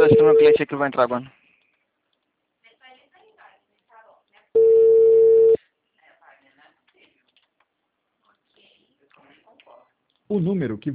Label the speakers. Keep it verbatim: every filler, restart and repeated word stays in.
Speaker 1: ver se o meu cliente aqui vai entrar agora.
Speaker 2: O número que